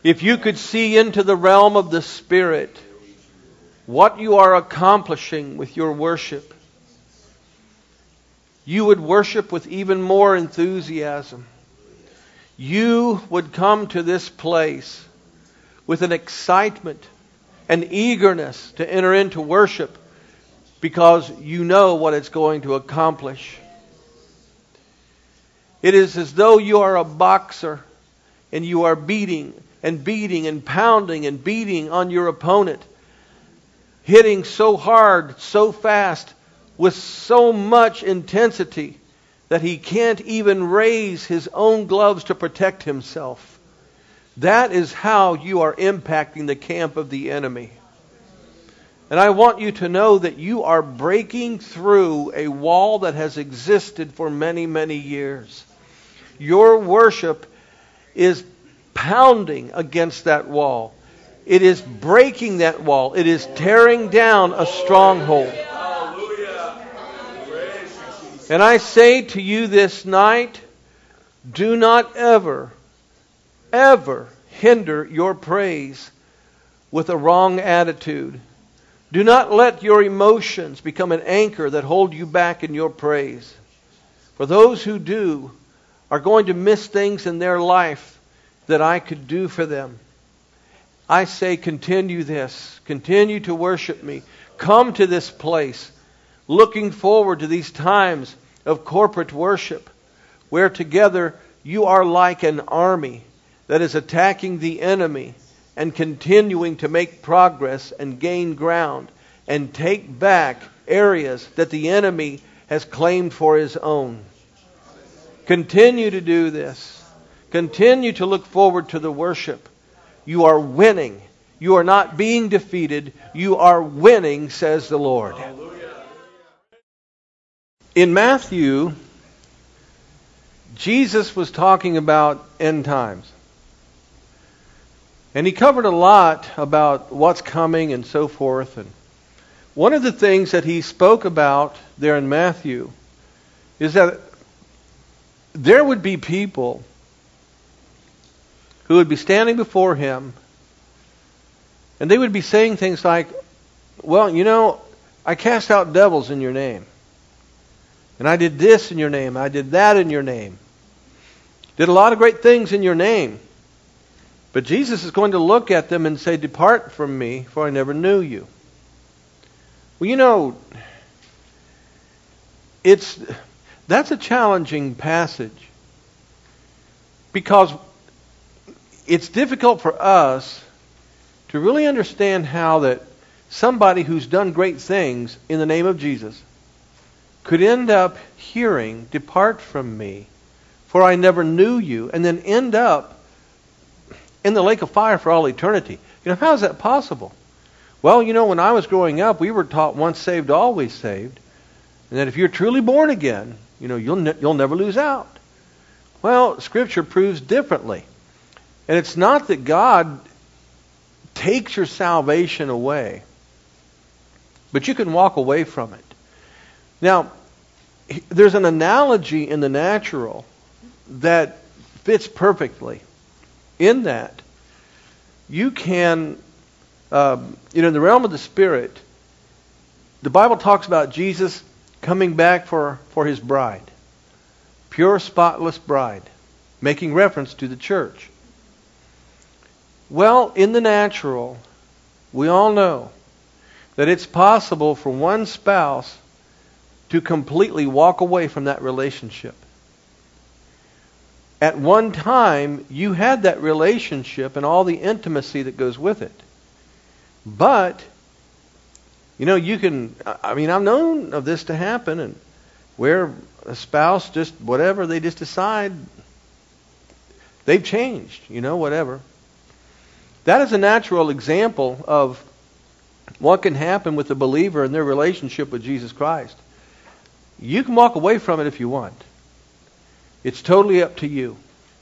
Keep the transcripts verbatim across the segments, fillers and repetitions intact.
If you could see into the realm of the Spirit, what you are accomplishing with your worship, you would worship with even more enthusiasm. You would come to this place with an excitement, an eagerness to enter into worship because you know what it's going to accomplish. It is as though you are a boxer and you are beating and beating and pounding and beating on your opponent, hitting so hard, so fast, with so much intensity that he can't even raise his own gloves to protect himself. That is how you are impacting the camp of the enemy. And I want you to know that you are breaking through a wall that has existed for many, many years. Your worship is pounding against that wall. It is breaking that wall. It is tearing down a stronghold. And I say to you this night, do not ever, ever hinder your praise with a wrong attitude. Do not let your emotions become an anchor that hold you back in your praise. For those who do are going to miss things in their life that I could do for them. I say continue this. Continue to worship me. Come to this place looking forward to these times of corporate worship where together you are like an army that is attacking the enemy and continuing to make progress and gain ground and take back areas that the enemy has claimed for his own. Continue to do this. Continue to look forward to the worship. You are winning. You are not being defeated. You are winning, says the Lord. In Matthew, Jesus was talking about end times. And he covered a lot about what's coming and so forth. And one of the things that he spoke about there in Matthew is that there would be people who would be standing before him and they would be saying things like, well, you know, I cast out devils in your name. And I did this in your name. I did that in your name. Did a lot of great things in your name. But Jesus is going to look at them and say, depart from me, for I never knew you. Well, you know, it's that's a challenging passage. Because it's difficult for us to really understand how that somebody who's done great things in the name of Jesus could end up hearing, depart from me, for I never knew you, and then end up in the lake of fire for all eternity. You know, how is that possible? Well, you know, when I was growing up, we were taught once saved, always saved, and that if you're truly born again, you know, you'll ne- you'll never lose out. Well, Scripture proves differently. And it's not that God takes your salvation away, but you can walk away from it. Now, there's an analogy in the natural that fits perfectly. In that, you can, uh, you know, in the realm of the Spirit, the Bible talks about Jesus coming back for, for His bride. Pure, spotless bride. Making reference to the church. Well, in the natural, we all know that it's possible for one spouse to completely walk away from that relationship. At one time, you had that relationship and all the intimacy that goes with it. But, you know, you can, I mean, I've known of this to happen, and where a spouse just, whatever, they just decide they've changed, you know, whatever. That is a natural example of what can happen with a believer in their relationship with Jesus Christ. You can walk away from it if you want. It's totally up to you.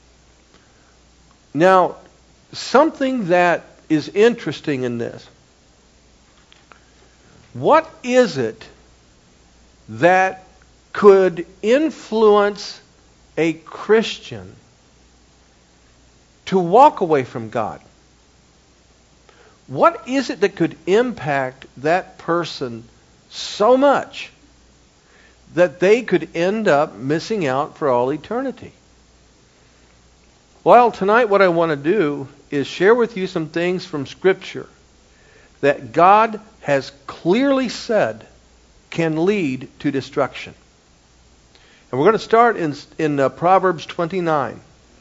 Now, something that is interesting in this. What is it that could influence a Christian to walk away from God? What is it that could impact that person so much that they could end up missing out for all eternity? Well, tonight what I want to do is share with you some things from Scripture that God has clearly said can lead to destruction. And we're going to start in, in uh, Proverbs twenty-nine.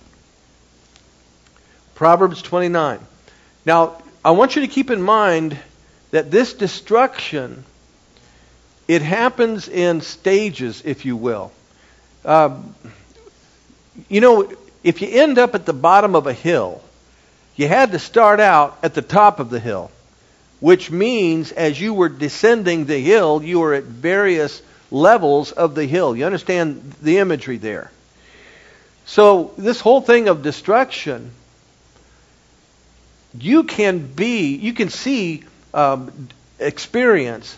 Proverbs twenty-nine. Now, I want you to keep in mind that this destruction, it happens in stages, if you will. Um, you know, if you end up at the bottom of a hill, you had to start out at the top of the hill, which means as you were descending the hill, you were at various levels of the hill. You understand the imagery there? So this whole thing of destruction, you can be, you can see, um, experience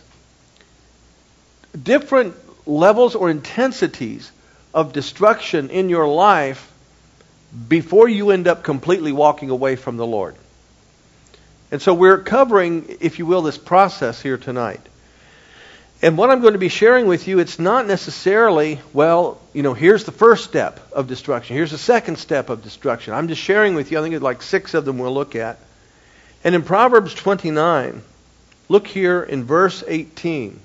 different levels or intensities of destruction in your life before you end up completely walking away from the Lord. And so we're covering, if you will, this process here tonight. And what I'm going to be sharing with you, it's not necessarily, well, you know, here's the first step of destruction. Here's the second step of destruction. I'm just sharing with you, I think it's like six of them we'll look at. And in Proverbs twenty-nine, look here in verse eighteen.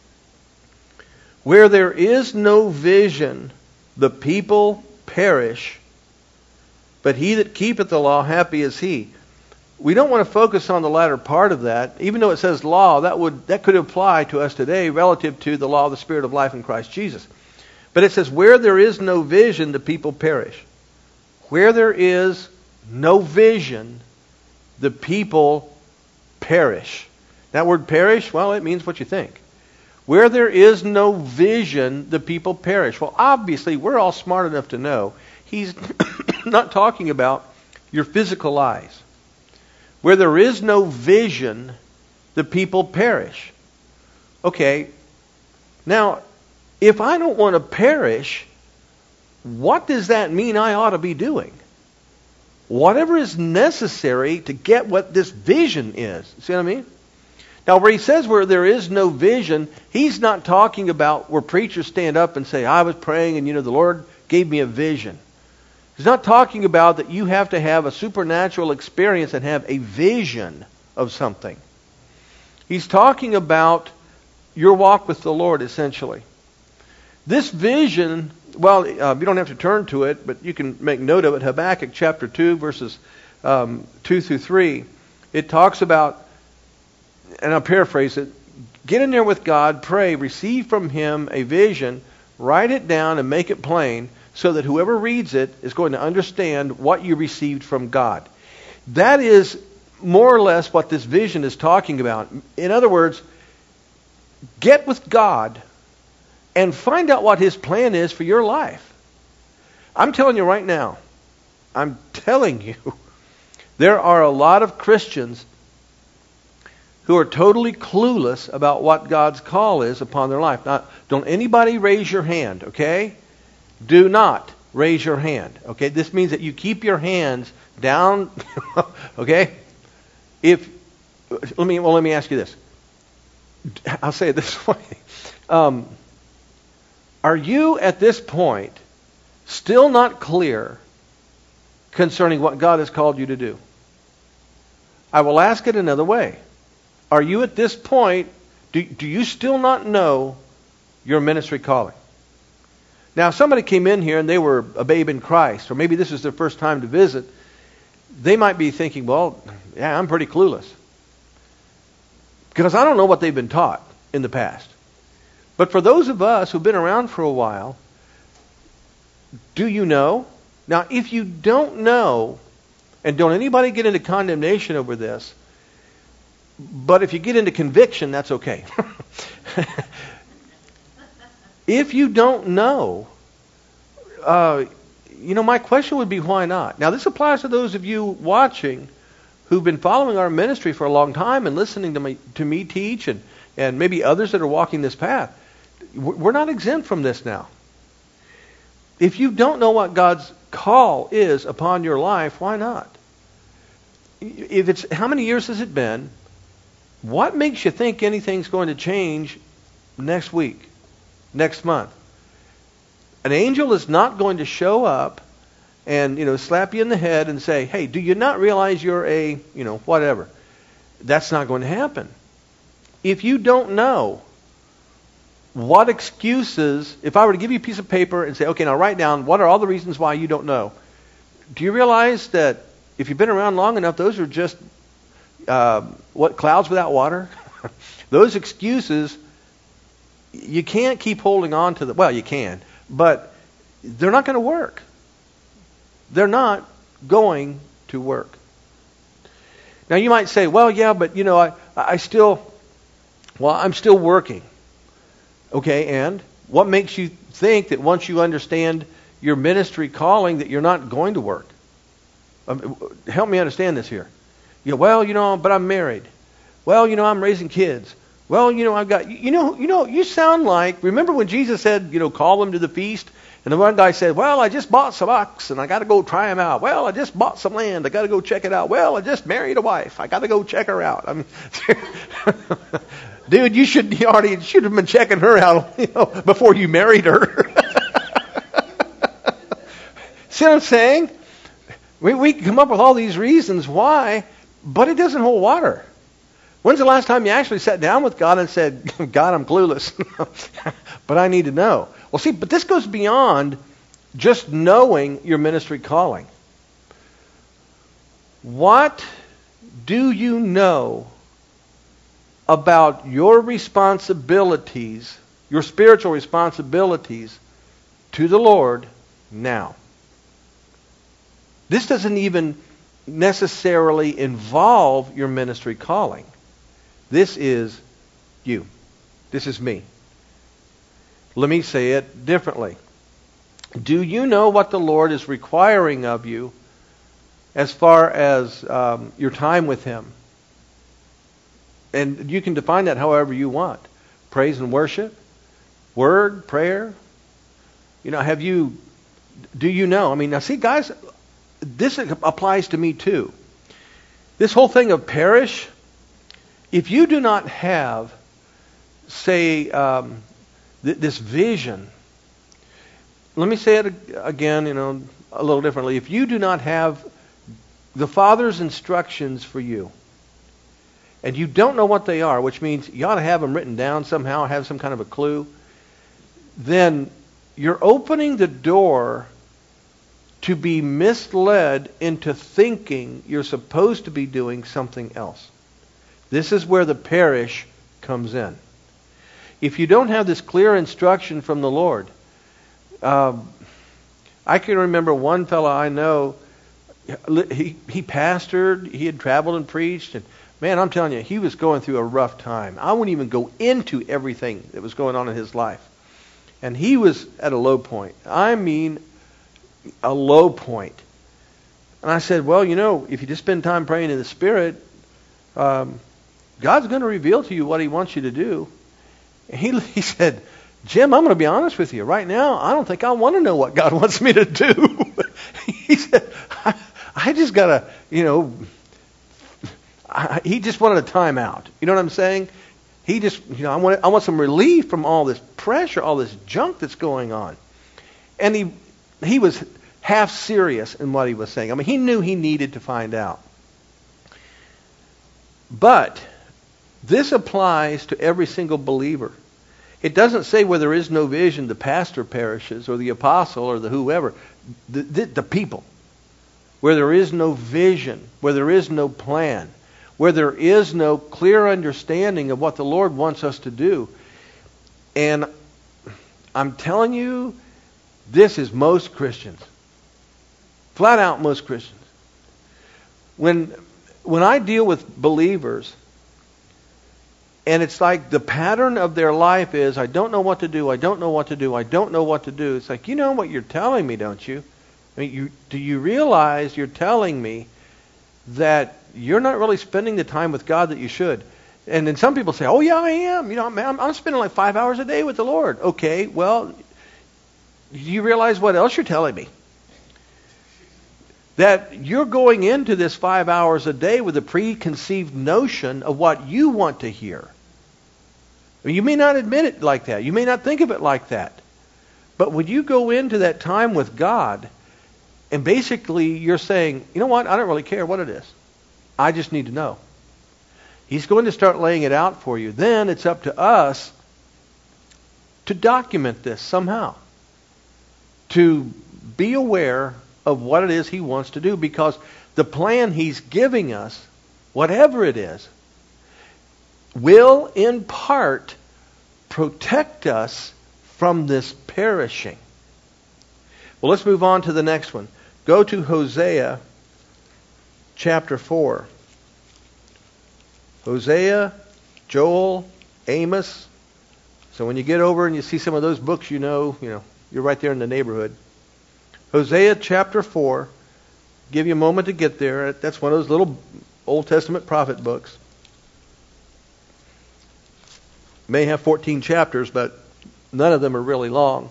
Where there is no vision, the people perish, but he that keepeth the law, happy is he. We don't want to focus on the latter part of that. Even though it says law, that would that could apply to us today relative to the law of the Spirit of life in Christ Jesus. But it says, where there is no vision, the people perish. Where there is no vision, the people perish. That word perish, well, it means what you think. Where there is no vision, the people perish. Well, obviously, we're all smart enough to know he's not talking about your physical eyes. Where there is no vision, the people perish. Okay, now, if I don't want to perish, what does that mean I ought to be doing? Whatever is necessary to get what this vision is. See what I mean? Now, where he says where there is no vision, he's not talking about where preachers stand up and say, I was praying and, you know, the Lord gave me a vision. He's not talking about that you have to have a supernatural experience and have a vision of something. He's talking about your walk with the Lord, essentially. This vision, well, uh, you don't have to turn to it, but you can make note of it. Habakkuk chapter two, verses um, two through three. It talks about, and I'll paraphrase it, get in there with God, pray, receive from Him a vision, write it down and make it plain, so that whoever reads it is going to understand what you received from God. That is more or less what this vision is talking about. In other words, get with God and find out what His plan is for your life. I'm telling you right now, I'm telling you, there are a lot of Christians who are totally clueless about what God's call is upon their life. Now, don't anybody raise your hand, okay? Do not raise your hand. Okay, this means that you keep your hands down. Okay, if let me well, let me ask you this. I'll say it this way: um, are you at this point still not clear concerning what God has called you to do? I will ask it another way: are you at this point? Do do you still not know your ministry calling? Now, if somebody came in here and they were a babe in Christ, or maybe this is their first time to visit, they might be thinking, well, yeah, I'm pretty clueless. Because I don't know what they've been taught in the past. But for those of us who've been around for a while, do you know? Now, if you don't know, and don't anybody get into condemnation over this, but if you get into conviction, that's okay. If you don't know, uh, you know, my question would be, why not? Now, this applies to those of you watching who've been following our ministry for a long time and listening to me, to me teach, and, and maybe others that are walking this path. We're not exempt from this now. If you don't know what God's call is upon your life, why not? if it's, how many years has it been? What makes you think anything's going to change next week, next month? An angel is not going to show up and, you know, slap you in the head and say, hey, do you not realize you're a, you know, whatever. That's not going to happen. If you don't know what excuses, if I were to give you a piece of paper and say, okay, now write down what are all the reasons why you don't know. Do you realize that if you've been around long enough, those are just, uh, what, clouds without water? Those excuses, you can't keep holding on to them. Well, you can, but they're not going to work. They're not going to work. Now you might say, well, yeah, but you know, I, I still, well, I'm still working. Okay, and what makes you think that once you understand your ministry calling that you're not going to work? Um, help me understand this here. You know, well, you know, but I'm married. Well, you know, I'm raising kids. Well, you know, I've got, you know, you know, you sound like, remember when Jesus said, you know, call them to the feast? And the one guy said, well, I just bought some oxen. I got to go try them out. Well, I just bought some land. I got to go check it out. Well, I just married a wife. I got to go check her out. I mean, dude, you should you already should have been checking her out, you know, before you married her. See what I'm saying? We we come up with all these reasons why, but it doesn't hold water. When's the last time you actually sat down with God and said, God, I'm clueless, but I need to know? Well, see, but this goes beyond just knowing your ministry calling. What do you know about your responsibilities, your spiritual responsibilities to the Lord now? This doesn't even necessarily involve your ministry calling. This is you. This is me. Let me say it differently. Do you know what the Lord is requiring of you as far as um, your time with Him? And you can define that however you want. Praise and worship, word, prayer. You know, have you, do you know? I mean, now see, guys, this applies to me too. This whole thing of parish, if you do not have, say, um, th- this vision, let me say it again, you know, a little differently. If you do not have the Father's instructions for you, and you don't know what they are, which means you ought to have them written down somehow, have some kind of a clue, then you're opening the door to be misled into thinking you're supposed to be doing something else. This is where the parish comes in. If you don't have this clear instruction from the Lord, um, I can remember one fellow I know, he, he pastored, he had traveled and preached, and man, I'm telling you, he was going through a rough time. I wouldn't even go into everything that was going on in his life. And he was at a low point. I mean, a low point. And I said, well, you know, if you just spend time praying in the Spirit, um, God's going to reveal to you what He wants you to do. And he, he said, Jim, I'm going to be honest with you. Right now, I don't think I want to know what God wants me to do. He said, I, I just got to, you know, I, he just wanted a timeout. You know what I'm saying? He just, you know, I want, I want some relief from all this pressure, all this junk that's going on. And he, he was half serious in what he was saying. I mean, he knew he needed to find out. But this applies to every single believer. It doesn't say where there is no vision, the pastor perishes, or the apostle, or the whoever, the, the, the people. Where there is no vision, where there is no plan, where there is no clear understanding of what the Lord wants us to do. And I'm telling you, this is most Christians. Flat out most Christians. When, when I deal with believers, and it's like the pattern of their life is, I don't know what to do, I don't know what to do, I don't know what to do. It's like, you know what you're telling me, don't you? I mean, you, do you realize you're telling me that you're not really spending the time with God that you should? And then some people say, oh yeah, I am. You know, I'm, I'm spending like five hours a day with the Lord. Okay, well, do you realize what else you're telling me? that you're going into this five hours a day with a preconceived notion of what you want to hear. You may not admit it like that. You may not think of it like that. But when you go into that time with God, and basically you're saying, you know what, I don't really care what it is. I just need to know. He's going to start laying it out for you. Then it's up to us to document this somehow. To be aware of what it is He wants to do, because the plan He's giving us, whatever it is, will in part protect us from this perishing. Well, let's move on to the next one. Go to Hosea chapter four. Hosea, Joel, Amos. So when you get over and you see some of those books, you know, you know, you're right there in the neighborhood. Hosea chapter four. Give you a moment to get there. That's one of those little Old Testament prophet books. May have fourteen chapters, but none of them are really long.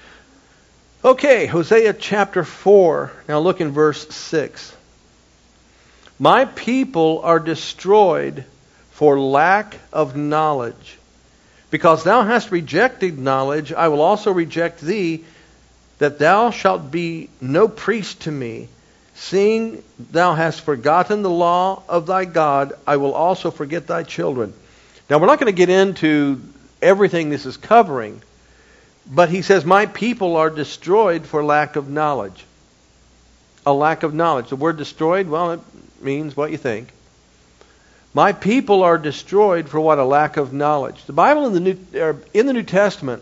Okay, Hosea chapter four. Now look in verse six. My people are destroyed for lack of knowledge. Because thou hast rejected knowledge, I will also reject thee, that thou shalt be no priest to me. Seeing thou hast forgotten the law of thy God, I will also forget thy children. Now we're not going to get into everything this is covering, but he says, my people are destroyed for lack of knowledge. A lack of knowledge. The word destroyed, well, it means what you think. My people are destroyed for what? A lack of knowledge. The Bible in the New, er, in the New Testament,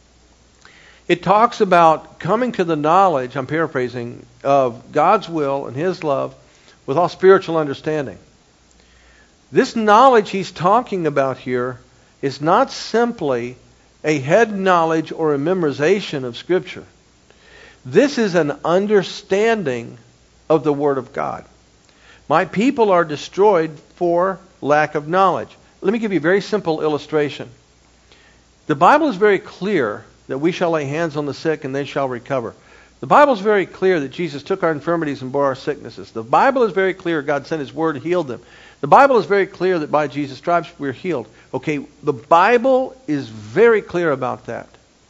it talks about coming to the knowledge, I'm paraphrasing, of God's will and His love with all spiritual understanding. This knowledge he's talking about here is not simply a head knowledge or a memorization of Scripture. This is an understanding of the Word of God. My people are destroyed for lack of knowledge. Let me give you a very simple illustration. The Bible is very clear that we shall lay hands on the sick and they shall recover. The Bible is very clear that Jesus took our infirmities and bore our sicknesses. The Bible is very clear God sent His Word, healed them. The Bible is very clear that by Jesus' stripes we're healed. Okay, the Bible is very clear about that.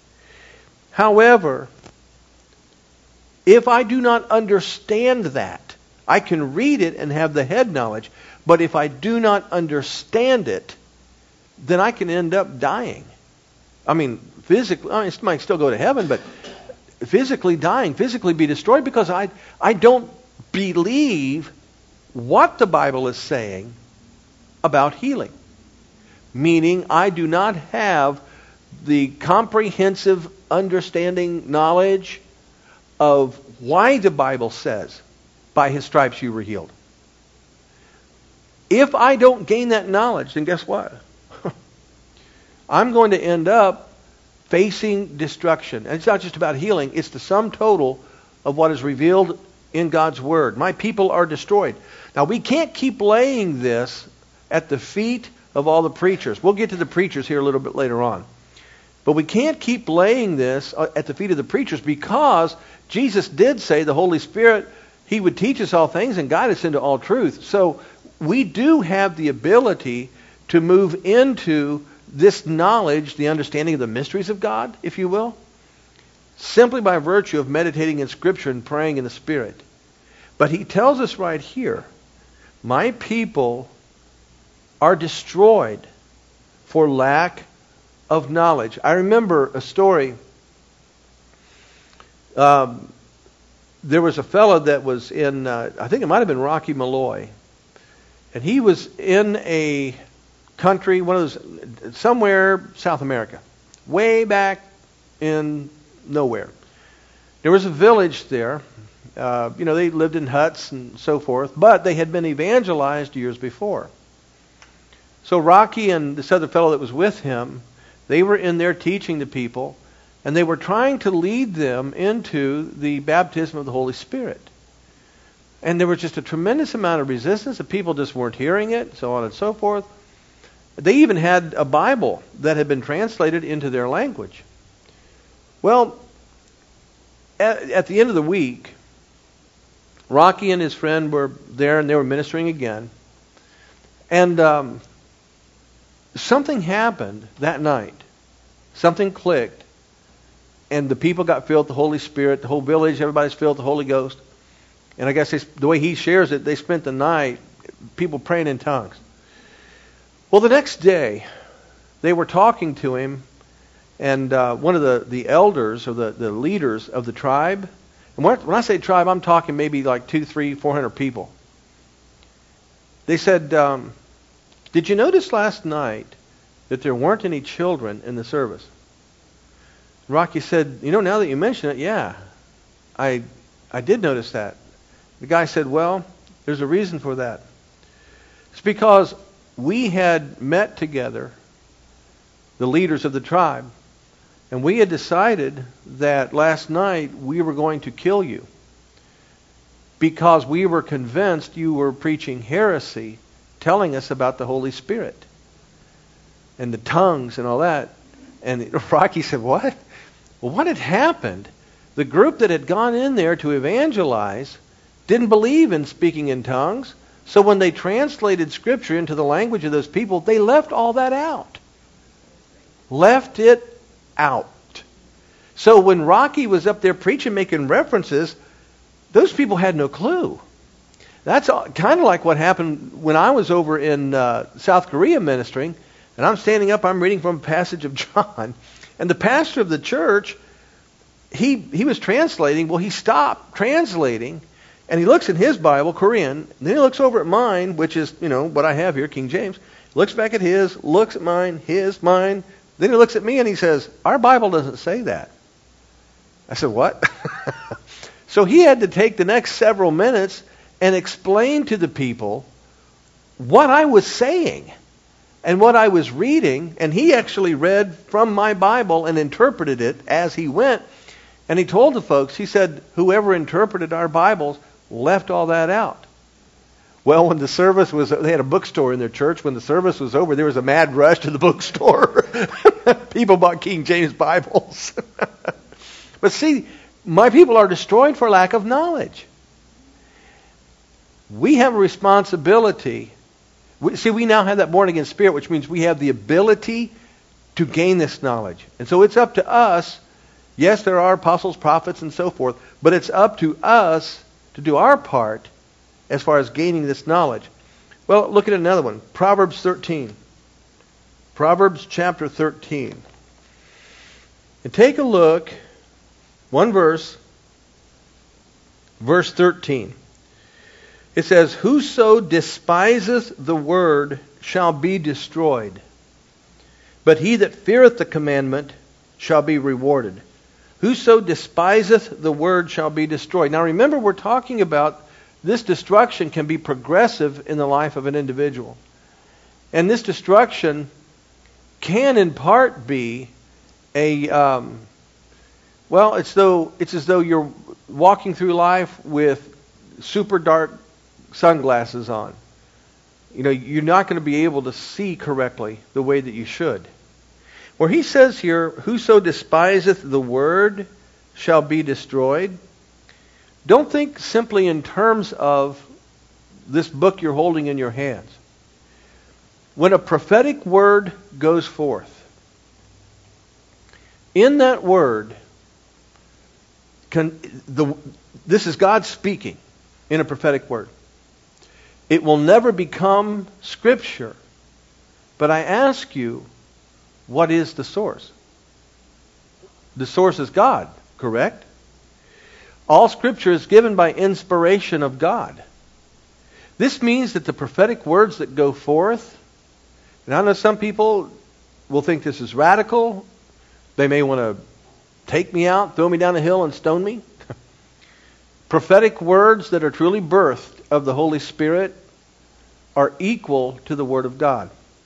However, if I do not understand that, I can read it and have the head knowledge, but if I do not understand it, then I can end up dying. I mean, physically, I mean, I might still go to heaven, but physically dying, physically be destroyed, because I, I don't believe what the Bible is saying about healing. Meaning, I do not have the comprehensive understanding, knowledge of why the Bible says, by His stripes you were healed. If I don't gain that knowledge, then guess what? I'm going to end up facing destruction. And it's not just about healing, it's the sum total of what is revealed in God's Word. My people are destroyed. Now, we can't keep laying this at the feet of all the preachers. We'll get to the preachers here a little bit later on. But we can't keep laying this at the feet of the preachers, because Jesus did say the Holy Spirit, He would teach us all things and guide us into all truth. So we do have the ability to move into this knowledge, the understanding of the mysteries of God, if you will, simply by virtue of meditating in Scripture and praying in the Spirit. But He tells us right here, my people are destroyed for lack of knowledge. I remember a story. Um, there was a fellow that was in, uh, I think it might have been Rocky Malloy. And he was in a country, one of those, somewhere South America, way back in nowhere. There was a village there. Uh, you know, they lived in huts and so forth, but they had been evangelized years before. So Rocky and this other fellow that was with him, they were in there teaching the people, and they were trying to lead them into the baptism of the Holy Spirit. And there was just a tremendous amount of resistance. The people just weren't hearing it, so on and so forth. They even had a Bible that had been translated into their language. Well, at, at the end of the week, Rocky and his friend were there, and they were ministering again. And um, something happened that night. Something clicked. And the people got filled with the Holy Spirit. The whole village, everybody's filled with the Holy Ghost. And I guess they, the way he shares it, they spent the night, people praying in tongues. Well, the next day, they were talking to him, and uh, one of the, the elders, or the, the leaders of the tribe, and when, when I say tribe, I'm talking maybe like two, three, four hundred people. They said, um, did you notice last night that there weren't any children in the service? Rocky said, you know, now that you mention it, yeah, I I did notice that. The guy said, well, there's a reason for that. It's because we had met together, the leaders of the tribe, and we had decided that last night we were going to kill you because we were convinced you were preaching heresy, telling us about the Holy Spirit and the tongues and all that. And Rocky said, what? Well, what had happened? The group that had gone in there to evangelize didn't believe in speaking in tongues. So when they translated Scripture into the language of those people, they left all that out. Left it out. So when Rocky was up there preaching, making references, those people had no clue. That's kind of like what happened when I was over in uh, South Korea ministering, and I'm standing up, I'm reading from a passage of John, and the pastor of the church, he he was translating. Well, he stopped translating, and he looks in his Bible, Korean, and then he looks over at mine, which is, you know, what I have here, King James, looks back at his, looks at mine, his, mine, then he looks at me and he says, our Bible doesn't say that. I said, what? So he had to take the next several minutes and explain to the people what I was saying and what I was reading. And he actually read from my Bible and interpreted it as he went. And he told the folks, he said, whoever interpreted our Bibles left all that out. Well, when the service was, they had a bookstore in their church. When the service was over, there was a mad rush to the bookstore. People bought King James Bibles. But see, my people are destroyed for lack of knowledge. We have a responsibility. We, see, we now have that born-again spirit, which means we have the ability to gain this knowledge. And so it's up to us. Yes, there are apostles, prophets, and so forth. But it's up to us to do our part as far as gaining this knowledge. Well, look at another one. Proverbs thirteen. Proverbs chapter thirteen. And take a look. One verse. Verse thirteen. It says, whoso despiseth the word shall be destroyed, but he that feareth the commandment shall be rewarded. Whoso despiseth the word shall be destroyed. Now remember, we're talking about this destruction can be progressive in the life of an individual. And this destruction can in part be a, um, well, it's, though, it's as though you're walking through life with super dark sunglasses on. You know, you're not going to be able to see correctly the way that you should. Where he says here, whoso despiseth the word shall be destroyed. Don't think simply in terms of this book you're holding in your hands. When a prophetic word goes forth, in that word, can, the, this is God speaking in a prophetic word. It will never become Scripture. But I ask you, what is the source? The source is God, correct? All Scripture is given by inspiration of God. This means that the prophetic words that go forth, and I know some people will think this is radical. They may want to take me out, throw me down a hill and stone me. Prophetic words that are truly birthed of the Holy Spirit are equal to the Word of God.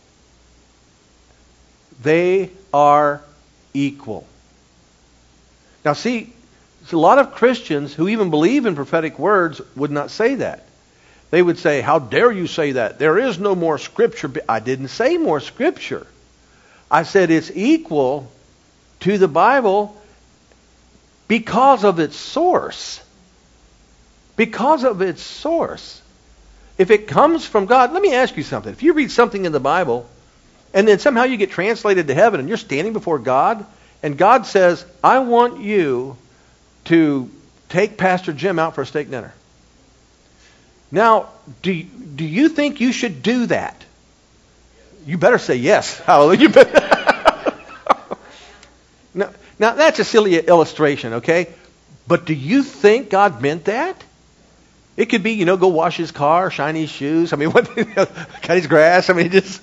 They are equal. Now see, a lot of Christians who even believe in prophetic words would not say that. They would say, how dare you say that? There is no more Scripture. I didn't say more Scripture. I said it's equal to the Bible because of its source. because of its source. If it comes from God, let me ask you something. If you read something in the Bible, and then somehow you get translated to heaven, and you're standing before God, and God says, I want you to take Pastor Jim out for a steak dinner. Now, do you, do you think you should do that? You better say yes. Hallelujah. You better. now, now, that's a silly illustration, okay? But do you think God meant that? It could be, you know, go wash his car, shine his shoes. I mean, what? You know, cut his grass. I mean, just.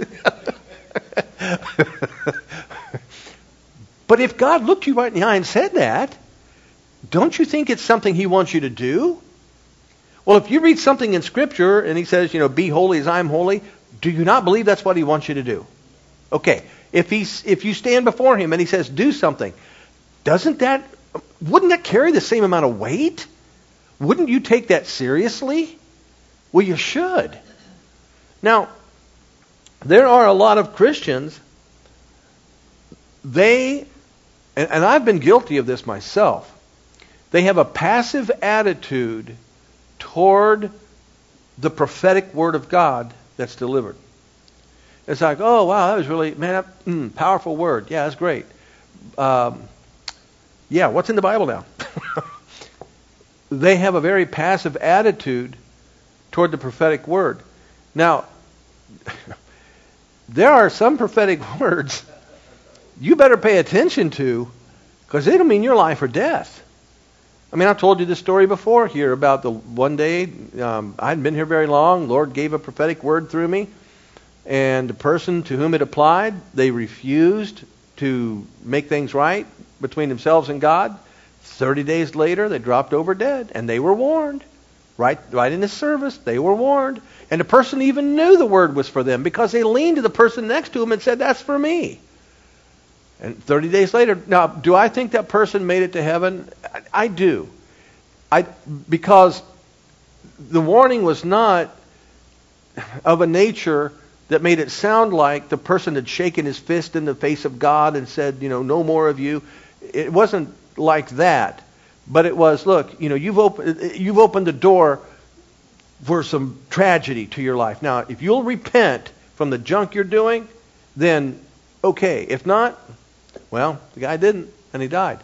But if God looked you right in the eye and said that, don't you think it's something he wants you to do? Well, if you read something in Scripture and he says, you know, be holy as I am holy, do you not believe that's what he wants you to do? Okay, if he's if you stand before him and he says do something, doesn't that, wouldn't that carry the same amount of weight? Wouldn't you take that seriously? Well, you should. Now, there are a lot of Christians, they, and, and I've been guilty of this myself, they have a passive attitude toward the prophetic word of God that's delivered. It's like, oh, wow, that was really, man, that, mm, powerful word. Yeah, that's great. Um, yeah, what's in the Bible now? They have a very passive attitude toward the prophetic word. Now, there are some prophetic words you better pay attention to, because it'll mean your life or death. I mean, I've told you this story before here about the one day, um, I hadn't been here very long, Lord gave a prophetic word through me, and the person to whom it applied, they refused to make things right between themselves and God. Thirty days later, they dropped over dead, and they were warned. Right, right in the service, they were warned. And the person even knew the word was for them because they leaned to the person next to them and said, that's for me. And thirty days later, now, do I think that person made it to heaven? I, I do. I because the warning was not of a nature that made it sound like the person had shaken his fist in the face of God and said, you know, no more of you. It wasn't like that. But it was, look, you know, you've opened you've opened the door for some tragedy to your life. Now, if you'll repent from the junk you're doing, then okay. If not, well, the guy didn't, and he died.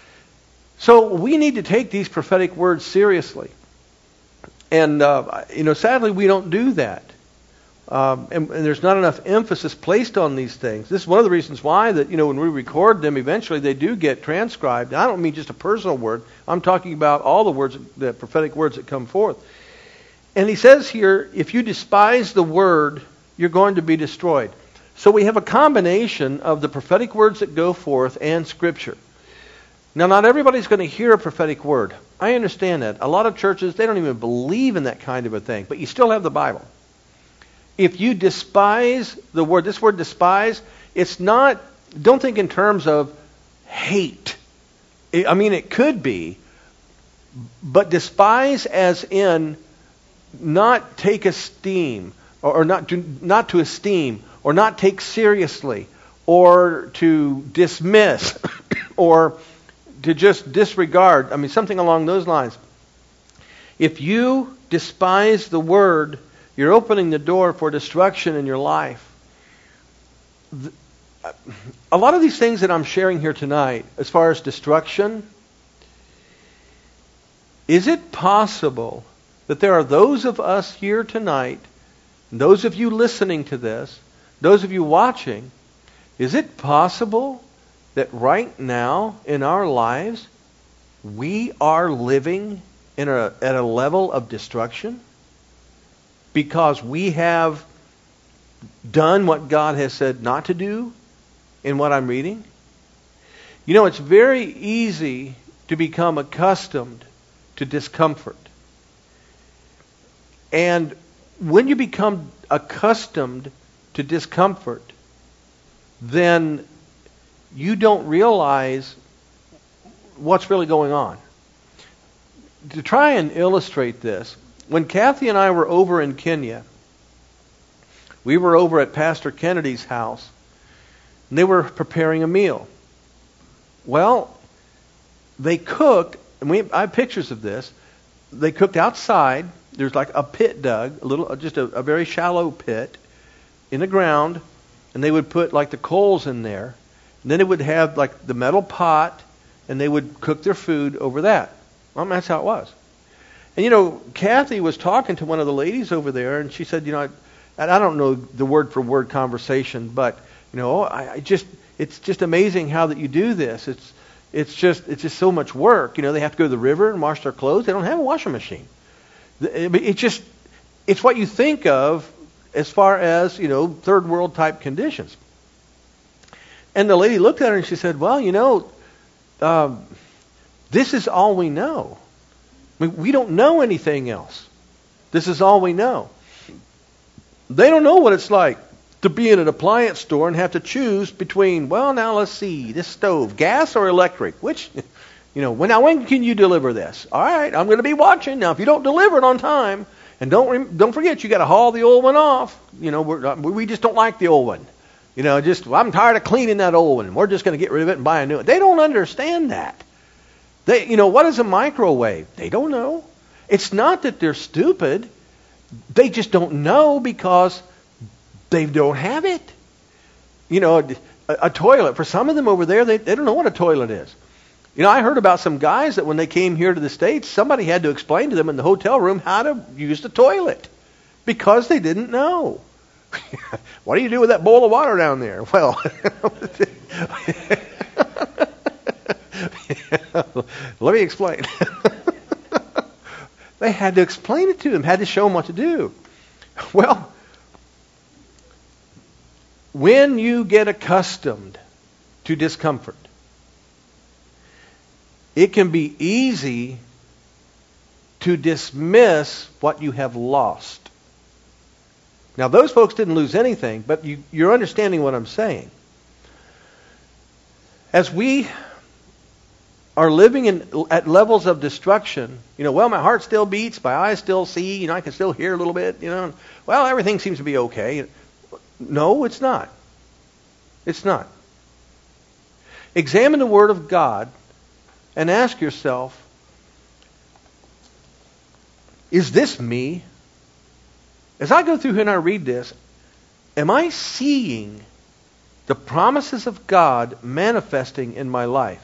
So we need to take these prophetic words seriously. And, uh, you know, sadly, we don't do that. Um, and, and there's not enough emphasis placed on these things. This is one of the reasons why that, you know, when we record them, eventually they do get transcribed. I don't mean just a personal word. I'm talking about all the words, the prophetic words that come forth. And he says here, if you despise the word, you're going to be destroyed. So we have a combination of the prophetic words that go forth and Scripture. Now, not everybody's going to hear a prophetic word. I understand that. A lot of churches, they don't even believe in that kind of a thing. But you still have the Bible. If you despise the word, this word despise, it's not, don't think in terms of hate. I mean, it could be. But despise as in not take esteem, or, or not, to, not to esteem, or not take seriously, or to dismiss, or to just disregard. I mean, something along those lines. If you despise the word, you're opening the door for destruction in your life. A lot of these things that I'm sharing here tonight, as far as destruction, is it possible that there are those of us here tonight, those of you listening to this, those of you watching, is it possible that right now in our lives we are living in a, at a level of destruction because we have done what God has said not to do in what I'm reading? You know, it's very easy to become accustomed to discomfort. And when you become accustomed to discomfort, then you don't realize what's really going on. To try and illustrate this, when Kathy and I were over in Kenya, we were over at Pastor Kennedy's house, and they were preparing a meal. Well, they cooked, and we I have pictures of this, they cooked outside. There's like a pit dug, a little, just a, a very shallow pit in the ground, and they would put like the coals in there. And then they would have like the metal pot, and they would cook their food over that. Well, that's how it was. And you know, Kathy was talking to one of the ladies over there, and she said, you know, I, and I don't know the word for word conversation, but you know, I, I just, it's just amazing how that you do this. It's, it's just, it's just so much work. You know, they have to go to the river and wash their clothes. They don't have a washing machine. It's just, it's what you think of as far as, you know, third world type conditions. And the lady looked at her and she said, well, you know, um, this is all we know. I mean, we don't know anything else. This is all we know. They don't know what it's like to be in an appliance store and have to choose between, well, now let's see, this stove, gas or electric, which... You know, when now when can you deliver this? All right, I'm going to be watching. Now, if you don't deliver it on time, and don't don't forget, you got to haul the old one off. You know, we're, we just don't like the old one. You know, just well, I'm tired of cleaning that old one. We're just going to get rid of it and buy a new one. They don't understand that. They, you know, what is a microwave? They don't know. It's not that they're stupid. They just don't know because they don't have it. You know, a, a toilet for some of them over there, they they don't know what a toilet is. You know, I heard about some guys that when they came here to the States, somebody had to explain to them in the hotel room how to use the toilet because they didn't know. What do you do with that bowl of water down there? Well, let me explain. They had to explain it to them, had to show them what to do. Well, when you get accustomed to discomfort, it can be easy to dismiss what you have lost. Now, those folks didn't lose anything, but you, you're understanding what I'm saying. As we are living in, at levels of destruction, you know, well, my heart still beats, my eyes still see, you know, I can still hear a little bit, you know, well, everything seems to be okay. No, it's not. It's not. Examine the Word of God and ask yourself, is this me? As I go through here and I read this, am I seeing the promises of God manifesting in my life?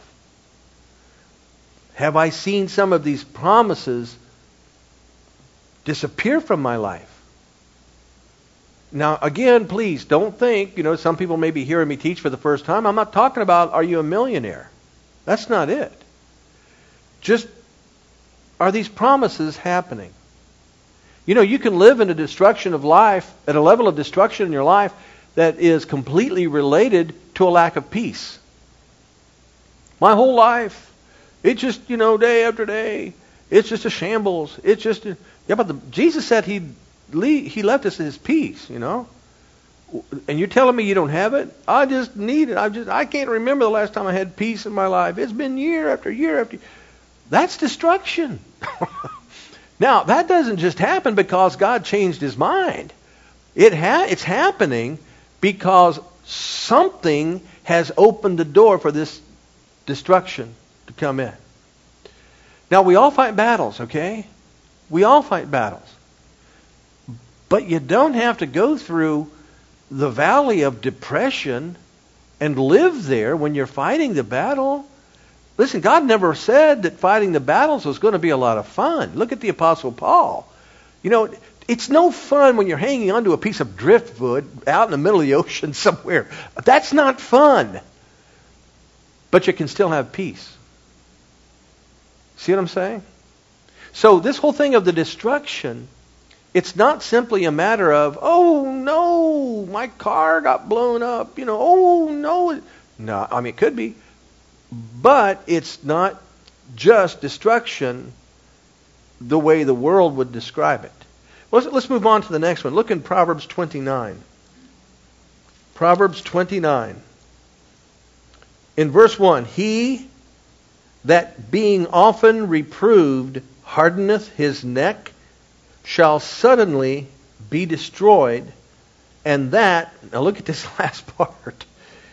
Have I seen some of these promises disappear from my life? Now, again, please don't think, you know, some people may be hearing me teach for the first time. I'm not talking about, are you a millionaire? That's not it. Just, are these promises happening? You know, you can live in a destruction of life, at a level of destruction in your life that is completely related to a lack of peace. My whole life, it's just, you know, day after day, it's just a shambles. It's just, a, yeah, but the, Jesus said he he left us his peace, you know. And you're telling me you don't have it? I just need it. I just, I can't remember the last time I had peace in my life. It's been year after year after year. That's destruction. Now, that doesn't just happen because God changed his mind. It ha- it's happening because something has opened the door for this destruction to come in. Now, we all fight battles, okay? We all fight battles. But you don't have to go through the valley of depression and live there when you're fighting the battle. Listen, God never said that fighting the battles was going to be a lot of fun. Look at the Apostle Paul. You know, it's no fun when you're hanging onto a piece of driftwood out in the middle of the ocean somewhere. That's not fun. But you can still have peace. See what I'm saying? So this whole thing of the destruction, it's not simply a matter of, oh no, my car got blown up. You know, oh no. No, I mean, it could be. But it's not just destruction the way the world would describe it. Let's, let's move on to the next one. Look in Proverbs twenty-nine. Proverbs twenty-nine. In verse one, he that being often reproved hardeneth his neck shall suddenly be destroyed, and that, now look at this last part,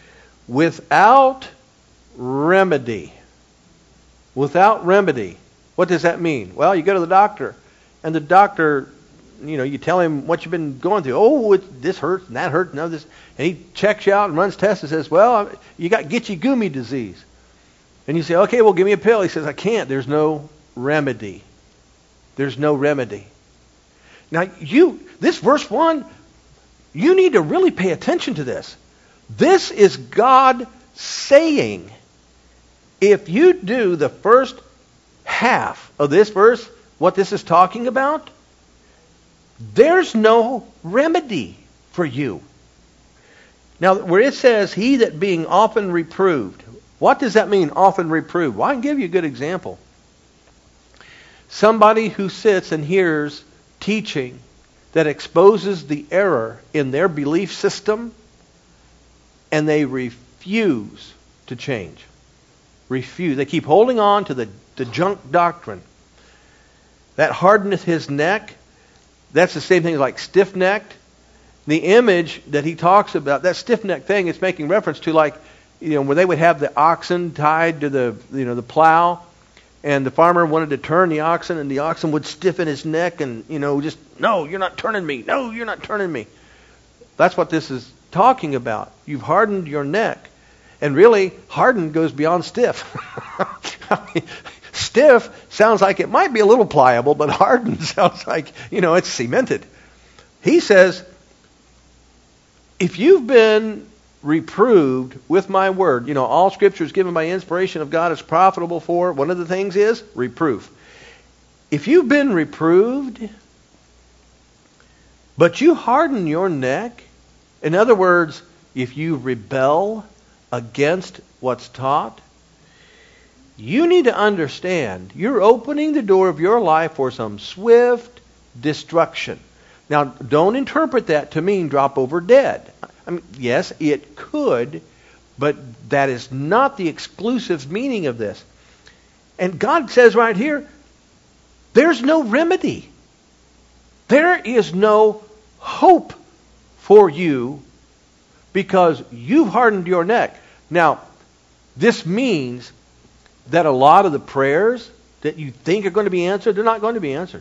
without remedy. Without remedy. What does that mean? Well, you go to the doctor, and the doctor, you know, you tell him what you've been going through. Oh, it, this hurts and that hurts and this, and he checks you out and runs tests and says, well, you got Gitchy-Gummy disease. And you say, okay, well, give me a pill. He says, I can't. There's no remedy. There's no remedy. Now, you, this verse one, you need to really pay attention to this. This is God saying, if you do the first half of this verse, what this is talking about, there's no remedy for you. Now, where it says, he that being often reproved, what does that mean, often reproved? Well, I can give you a good example. Somebody who sits and hears teaching that exposes the error in their belief system, and they refuse to change. Refuse. They keep holding on to the, the junk doctrine. That hardeneth his neck. That's the same thing like stiff-necked. The image that he talks about, that stiff-necked thing, it's making reference to like, you know, where they would have the oxen tied to the, you know, the plow, and the farmer wanted to turn the oxen, and the oxen would stiffen his neck and, you know, just, no, you're not turning me. No, you're not turning me. That's what this is talking about. You've hardened your neck. And really, hardened goes beyond stiff. I mean, stiff sounds like it might be a little pliable, but hardened sounds like, you know, it's cemented. He says, if you've been reproved with my word, you know, all Scripture is given by inspiration of God, is profitable for, one of the things is reproof. If you've been reproved, but you harden your neck, in other words, if you rebel against what's taught, you need to understand you're opening the door of your life for some swift destruction. Now, don't interpret that to mean drop over dead. I mean, yes, it could, but that is not the exclusive meaning of this. And God says right here, there's no remedy. There is no hope for you because you've hardened your neck. Now, this means that a lot of the prayers that you think are going to be answered, they're not going to be answered.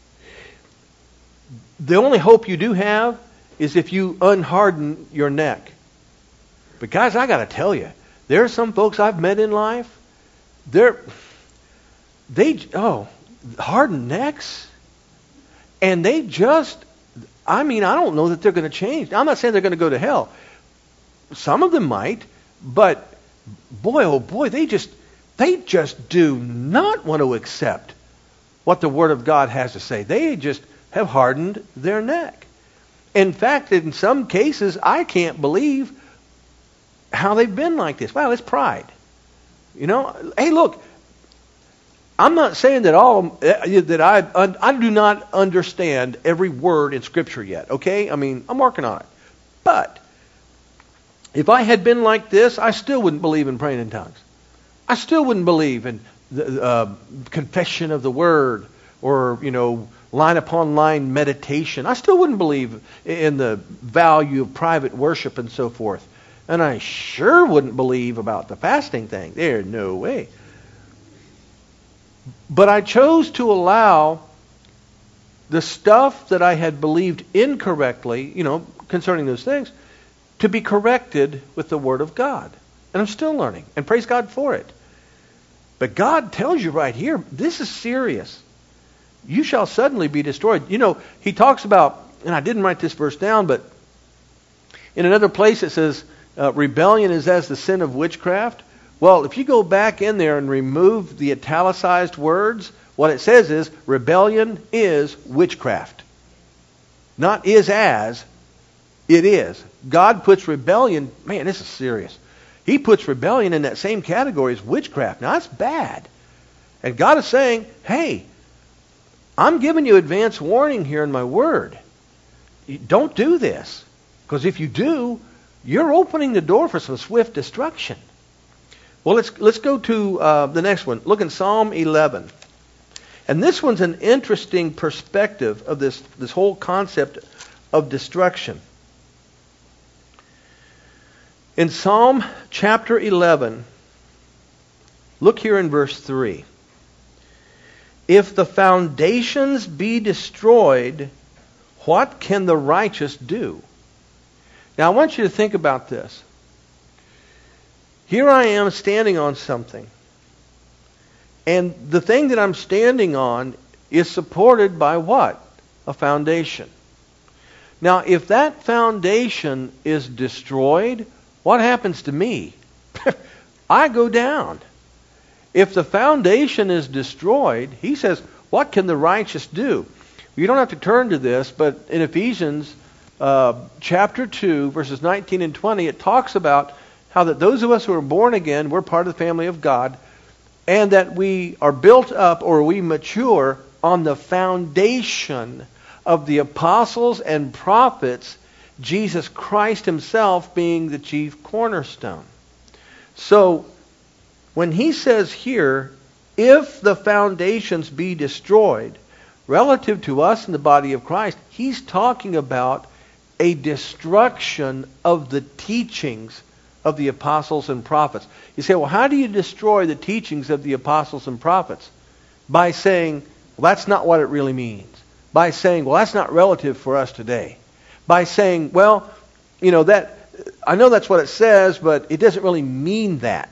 The only hope you do have is if you unharden your neck. But guys, I got to tell you, there are some folks I've met in life, they're, they, oh, hardened necks, and they just, I mean, I don't know that they're going to change. I'm not saying they're going to go to hell. Some of them might, but boy, oh boy, they just, they just do not want to accept what the Word of God has to say. They just have hardened their neck. In fact, in some cases, I can't believe how they've been like this. Well, it's pride. You know, hey, look, I'm not saying that all that I I do not understand every word in Scripture yet. Okay, I mean, I'm working on it. But if I had been like this, I still wouldn't believe in praying in tongues. I still wouldn't believe in the uh, confession of the Word, or, you know, line upon line meditation. I still wouldn't believe in the value of private worship and so forth. And I sure wouldn't believe about the fasting thing. There's no way. But I chose to allow the stuff that I had believed incorrectly, you know, concerning those things, to be corrected with the Word of God. And I'm still learning. And praise God for it. But God tells you right here, this is serious. You shall suddenly be destroyed. You know, he talks about, and I didn't write this verse down, but in another place it says, uh, rebellion is as the sin of witchcraft. Well, if you go back in there and remove the italicized words, what it says is, rebellion is witchcraft. Not is as, it is. God puts rebellion, man, this is serious. He puts rebellion in that same category as witchcraft. Now, that's bad. And God is saying, hey, I'm giving you advance warning here in my word. Don't do this. Because if you do, you're opening the door for some swift destruction. Well, let's let's go to uh, the next one. Look in Psalm eleven. And this one's an interesting perspective of this, this whole concept of destruction. In Psalm chapter eleven, look here in verse three. If the foundations be destroyed, what can the righteous do? Now I want you to think about this. Here I am standing on something. And the thing that I'm standing on is supported by what? A foundation. Now, if that foundation is destroyed, what happens to me? I go down. If the foundation is destroyed, he says, what can the righteous do? You don't have to turn to this, but in Ephesians uh, chapter two, verses nineteen and twenty, it talks about how that those of us who are born again, we're part of the family of God, and that we are built up or we mature on the foundation of the apostles and prophets, Jesus Christ himself being the chief cornerstone. So, when he says here, if the foundations be destroyed, relative to us in the body of Christ, he's talking about a destruction of the teachings of the apostles and prophets. You say, well, how do you destroy the teachings of the apostles and prophets? By saying, well, that's not what it really means. By saying, well, that's not relative for us today. By saying, well, you know, that I know that's what it says, but it doesn't really mean that.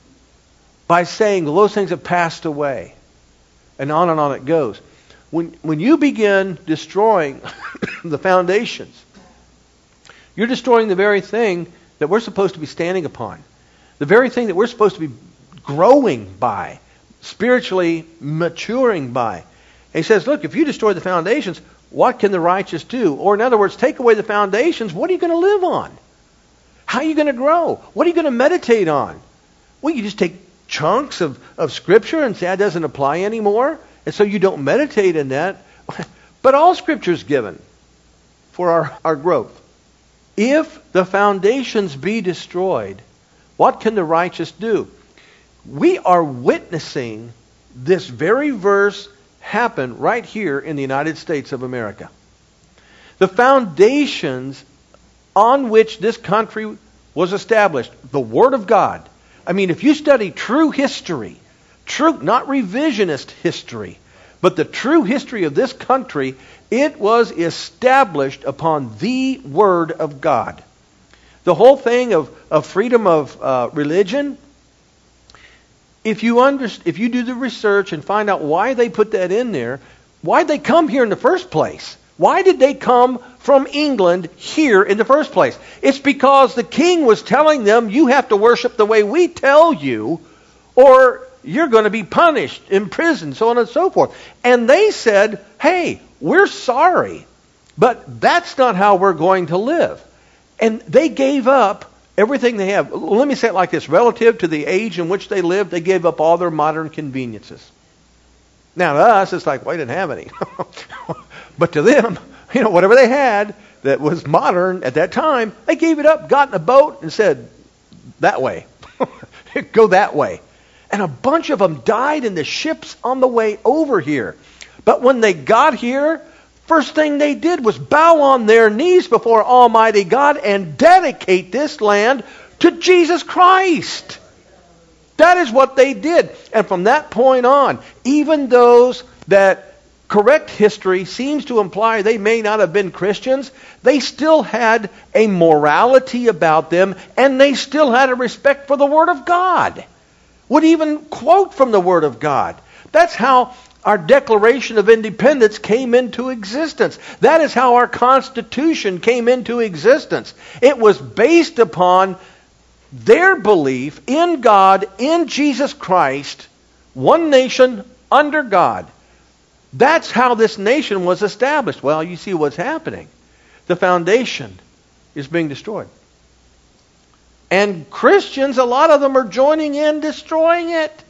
By saying, well, those things have passed away. And on and on it goes. When, when you begin destroying the foundations, you're destroying the very thing that we're supposed to be standing upon. The very thing that we're supposed to be growing by, spiritually maturing by. And he says, look, if you destroy the foundations, what can the righteous do? Or in other words, take away the foundations, what are you going to live on? How are you going to grow? What are you going to meditate on? Well, you just take chunks of, of Scripture and say that doesn't apply anymore. And so you don't meditate in that. But all Scripture is given for our, our growth. If the foundations be destroyed, what can the righteous do? We are witnessing this very verse happen right here in the United States of America. The foundations on which this country was established, the Word of God. I mean, if you study true history, true, not revisionist history, but the true history of this country, it was established upon the Word of God. The whole thing of, of freedom of uh, religion, if you underst- if you do the research and find out why they put that in there, why did they come here in the first place? Why did they come from England here in the first place? It's because the king was telling them, you have to worship the way we tell you, or you're going to be punished, imprisoned, so on and so forth. And they said, hey, we're sorry, but that's not how we're going to live. And they gave up everything they have. Let me say it like this. Relative to the age in which they lived, they gave up all their modern conveniences. Now to us, it's like, well, they didn't have any. But to them, you know, whatever they had that was modern at that time, they gave it up, got in a boat, and said, that way. Go that way. And a bunch of them died in the ships on the way over here. But when they got here, first thing they did was bow on their knees before Almighty God and dedicate this land to Jesus Christ. That is what they did. And from that point on, even those that correct history seems to imply they may not have been Christians, they still had a morality about them, and they still had a respect for the Word of God. Would even quote from the Word of God. That's how our Declaration of Independence came into existence. That is how our Constitution came into existence. It was based upon their belief in God, in Jesus Christ, one nation under God. That's how this nation was established. Well, you see what's happening. The foundation is being destroyed. And Christians, a lot of them are joining in, destroying it.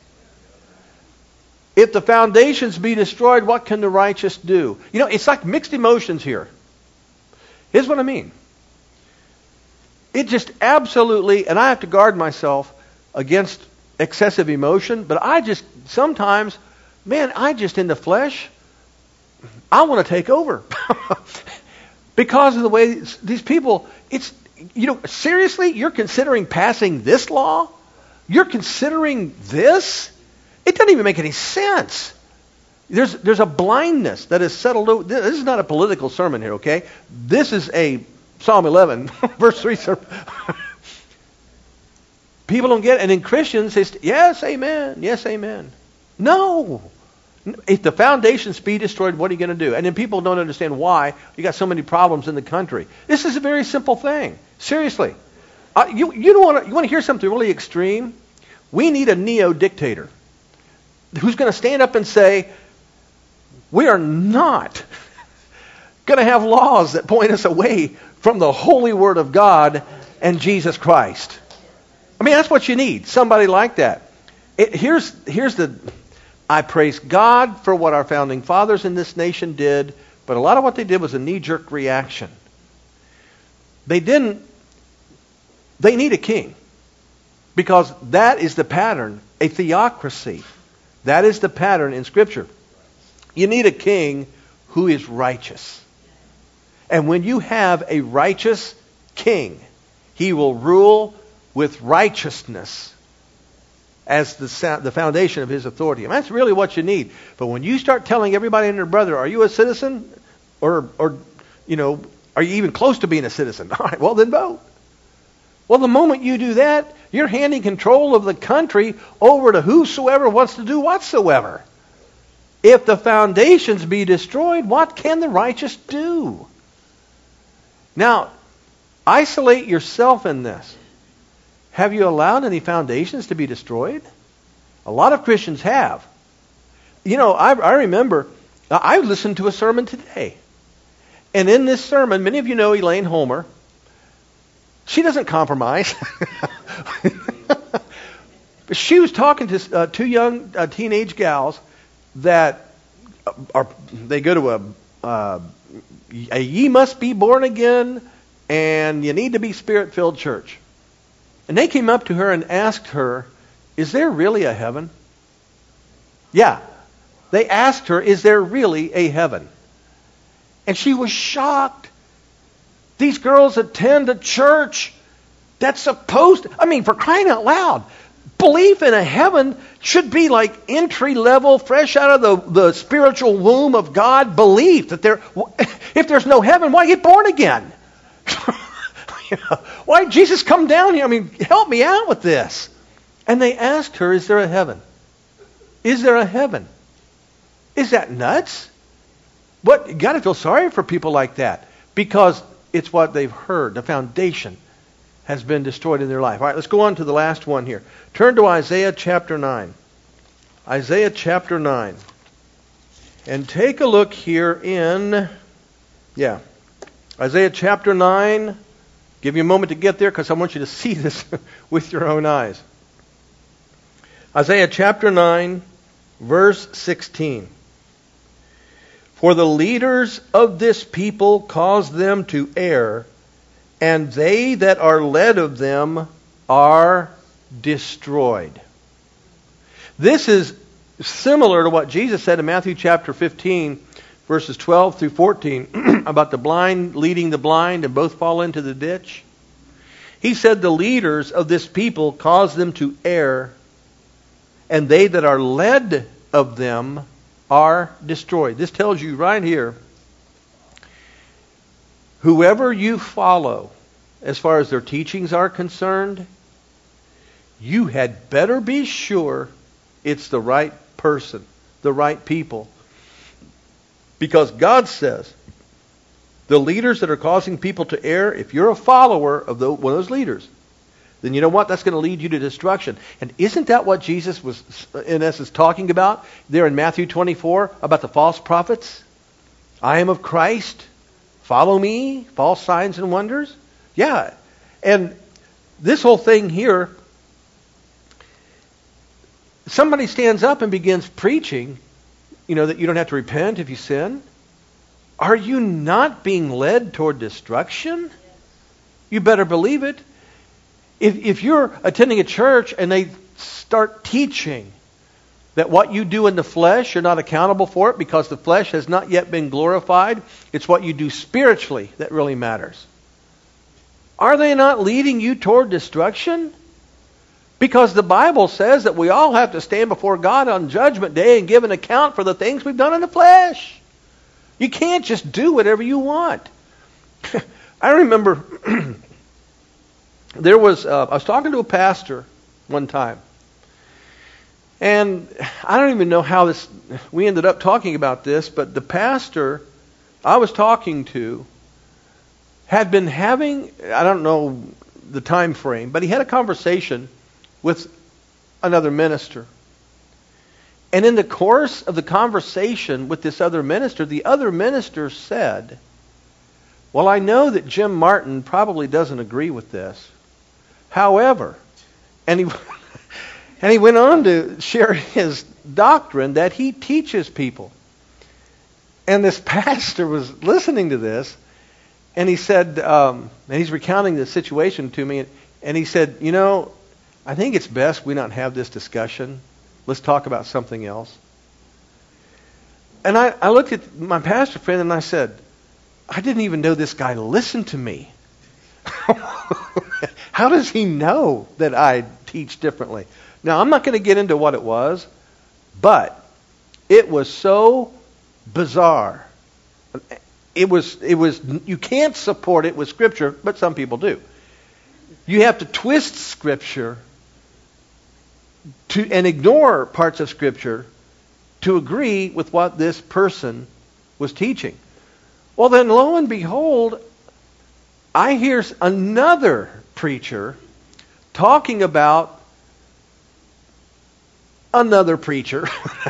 If the foundations be destroyed, what can the righteous do? You know, it's like mixed emotions here. Here's what I mean. It just absolutely, and I have to guard myself against excessive emotion, but I just, sometimes, man, I just in the flesh, I want to take over. Because of the way these people, it's, you know, seriously, you're considering passing this law? You're considering this? It doesn't even make any sense. There's, there's a blindness that is settled over. This is not a political sermon here, okay? This is a Psalm eleven, verse three sermon. People don't get it. And then Christians say, yes, amen, yes, amen. No. If the foundations be destroyed, what are you going to do? And then people don't understand why you got so many problems in the country. This is a very simple thing. Seriously. Uh, you, you don't want to, you want to hear something really extreme? We need a neo-dictator who's going to stand up and say, we are not going to have laws that point us away from the holy word of God and Jesus Christ. I mean, that's what you need. Somebody like that. It, here's, here's the... I praise God for what our founding fathers in this nation did, but a lot of what they did was a knee-jerk reaction. They didn't... They need a king. Because that is the pattern, a theocracy. That is the pattern in Scripture. You need a king who is righteous. And when you have a righteous king, he will rule with righteousness as the the foundation of his authority. And that's really what you need. But when you start telling everybody and their brother, are you a citizen? Or, or you know, are you even close to being a citizen? All right, well then vote. Well, the moment you do that, you're handing control of the country over to whosoever wants to do whatsoever. If the foundations be destroyed, what can the righteous do? Now, isolate yourself in this. Have you allowed any foundations to be destroyed? A lot of Christians have. You know, I, I remember, I listened to a sermon today. And in this sermon, many of you know Elaine Homer. She doesn't compromise. She was talking to uh, two young uh, teenage gals that are, they go to a, uh, a ye must be born again and you need to be spirit-filled church. And they came up to her and asked her, is there really a heaven? Yeah. They asked her, is there really a heaven? And she was shocked. These girls attend a church that's supposed to, I mean, for crying out loud, belief in a heaven should be like entry level, fresh out of the, the spiritual womb of God belief that there, if there's no heaven, why get born again? You know, why did Jesus come down here? I mean, help me out with this. And they asked her, is there a heaven? Is there a heaven? Is that nuts? What, you got to feel sorry for people like that because it's what they've heard. The foundation has been destroyed in their life. All right, let's go on to the last one here. Turn to Isaiah chapter nine. Isaiah chapter nine. And take a look here in, yeah, Isaiah chapter nine. Give you a moment to get there because I want you to see this with your own eyes. Isaiah chapter nine, verse sixteen. For the leaders of this people cause them to err, and they that are led of them are destroyed. This is similar to what Jesus said in Matthew chapter fifteen, verses twelve through fourteen, about the blind leading the blind and both fall into the ditch. He said the leaders of this people cause them to err, and they that are led of them are destroyed. This tells you right here, whoever you follow, as far as their teachings are concerned, you had better be sure it's the right person, the right people. Because God says, the leaders that are causing people to err, if you're a follower of the, one of those leaders, then you know what? That's going to lead you to destruction. And isn't that what Jesus was, in essence, talking about there in Matthew twenty-four, about the false prophets? I am of Christ. Follow me. False signs and wonders. Yeah. And this whole thing here, somebody stands up and begins preaching, you know, that you don't have to repent if you sin. Are you not being led toward destruction? You better believe it. If, if you're attending a church and they start teaching that what you do in the flesh, you're not accountable for it because the flesh has not yet been glorified, it's what you do spiritually that really matters. Are they not leading you toward destruction? Because the Bible says that we all have to stand before God on Judgment Day and give an account for the things we've done in the flesh. You can't just do whatever you want. I remember there was, uh, I was talking to a pastor one time. And I don't even know how this, we ended up talking about this, but the pastor I was talking to had been having, I don't know the time frame, but he had a conversation with another minister. And in the course of the conversation with this other minister, the other minister said, well, I know that Jim Martin probably doesn't agree with this. However, and he and he went on to share his doctrine that he teaches people. And this pastor was listening to this, and he said, um, and he's recounting the situation to me, and, and he said, you know, I think it's best we not have this discussion. Let's talk about something else. And I, I looked at my pastor friend and I said, I didn't even know this guy listened to me. How does he know that I teach differently? Now, I'm not going to get into what it was, but it was so bizarre. It was, it was, you can't support it with Scripture, but some people do. You have to twist Scripture to and ignore parts of Scripture to agree with what this person was teaching. Well, then, lo and behold, I hear another preacher talking about another preacher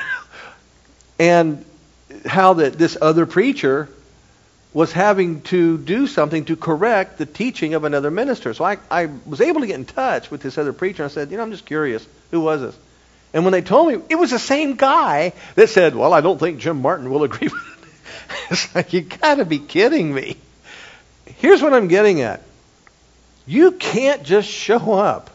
and how that this other preacher was having to do something to correct the teaching of another minister. So I, I was able to get in touch with this other preacher. And I said, you know, I'm just curious. Who was this? And when they told me, it was the same guy that said, well, I don't think Jim Martin will agree with it. It's like, you got to be kidding me. Here's what I'm getting at. You can't just show up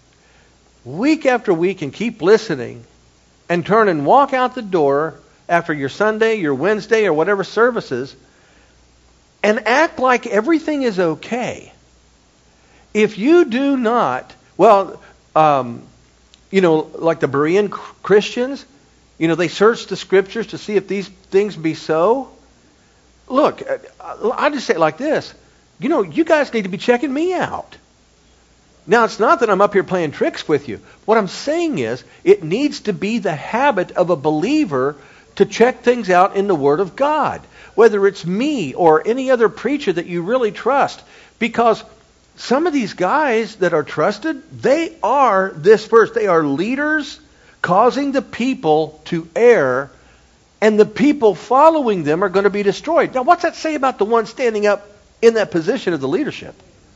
week after week and keep listening and turn and walk out the door after your Sunday, your Wednesday, or whatever services and act like everything is okay. If you do not, well, um, you know, like the Berean Christians, you know, they search the Scriptures to see if these things be so. Look, I just say it like this. You know, you guys need to be checking me out. Now, it's not that I'm up here playing tricks with you. What I'm saying is, it needs to be the habit of a believer to check things out in the Word of God. Whether it's me or any other preacher that you really trust. Because some of these guys that are trusted, they are this verse. They are leaders causing the people to err, and the people following them are going to be destroyed. Now, what's that say about the one standing up in that position of the leadership?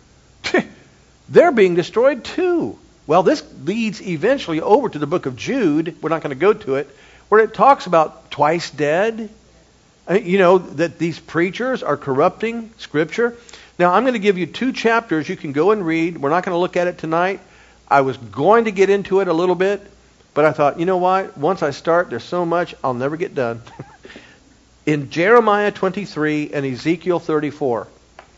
They're being destroyed too. Well, this leads eventually over to the book of Jude. We're not going to go to it. Where it talks about twice dead. You know, that these preachers are corrupting Scripture. Now, I'm going to give you two chapters you can go and read. We're not going to look at it tonight. I was going to get into it a little bit. But I thought, you know what? Once I start, there's so much, I'll never get done. In Jeremiah twenty-three and Ezekiel thirty-four.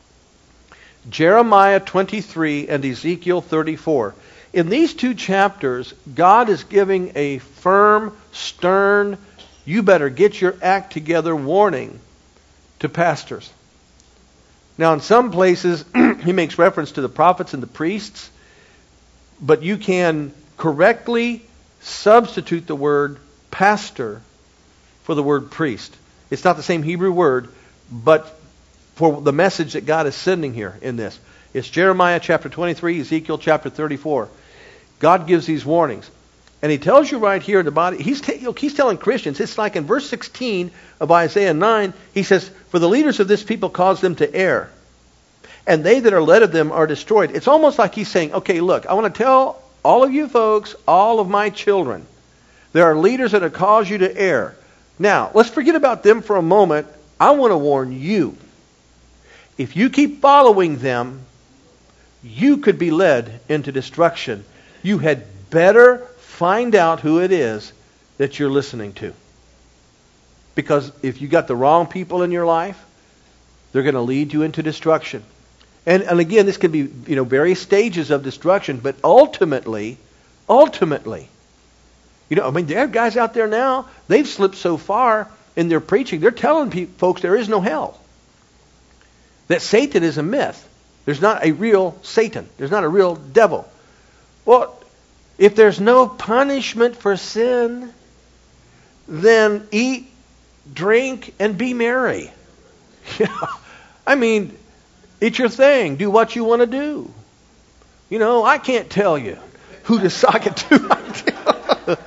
Jeremiah twenty-three and Ezekiel thirty-four. In these two chapters, God is giving a firm, stern, you better get your act together warning to pastors. Now, in some places, he makes reference to the prophets and the priests, but you can correctly substitute the word pastor for the word priest. It's not the same Hebrew word, but for the message that God is sending here in this. It's Jeremiah chapter twenty-three, Ezekiel chapter thirty-four. God gives these warnings. And he tells you right here in the body, he's, t- he's telling Christians, it's like in verse sixteen of Isaiah nine, he says, for the leaders of this people cause them to err, and they that are led of them are destroyed. It's almost like he's saying, okay, look, I want to tell all of you folks, all of my children, there are leaders that have caused you to err. Now, let's forget about them for a moment. I want to warn you. If you keep following them, you could be led into destruction. You had better find out who it is that you're listening to. Because if you got the wrong people in your life, they're going to lead you into destruction. And, and again, this could be, you know, various stages of destruction, but ultimately, ultimately. You know, I mean, there are guys out there now, they've slipped so far in their preaching, they're telling people, folks there is no hell. That Satan is a myth. There's not a real Satan. There's not a real devil. Well, if there's no punishment for sin, then eat, drink, and be merry. You know, I mean, it's your thing. Do what you want to do. You know, I can't tell you who to sock it to.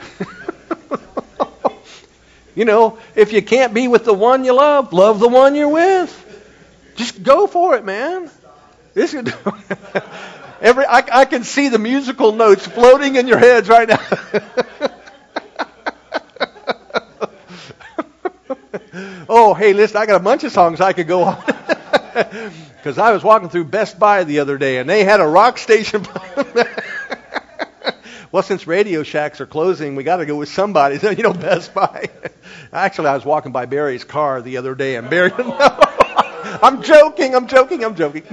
You know, if you can't be with the one you love, love the one you're with. Just go for it, man. This is every I, I can see the musical notes floating in your heads right now. Oh, hey, listen, I got a bunch of songs I could go on. Because I was walking through Best Buy the other day, and they had a rock station. Well, since Radio Shacks are closing, we got to go with somebody. You know, Best Buy. Actually, I was walking by Barry's car the other day, and Barry... No, I'm joking, I'm joking, I'm joking.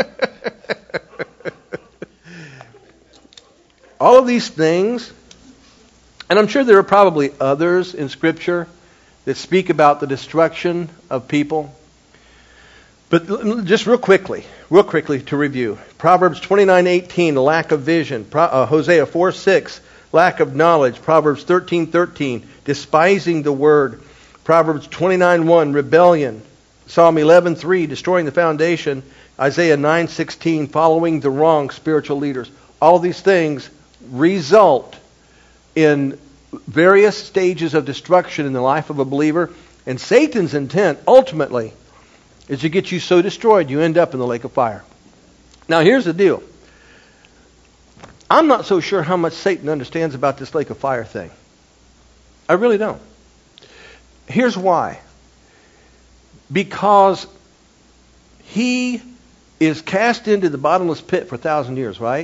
All of these things, and I'm sure there are probably others in Scripture that speak about the destruction of people. But just real quickly, real quickly to review. Proverbs twenty-nine eighteen, lack of vision. Pro, uh, Hosea four six, lack of knowledge. Proverbs thirteen thirteen, despising the word. Proverbs twenty-nine one, rebellion. Psalm eleven three, destroying the foundation. Isaiah nine sixteen, following the wrong spiritual leaders. All these things result in various stages of destruction in the life of a believer. And Satan's intent, ultimately, is to get you so destroyed you end up in the lake of fire. Now here's the deal. I'm not so sure how much Satan understands about this lake of fire thing. I really don't. Here's why. Because he is cast into the bottomless pit for a thousand years, right?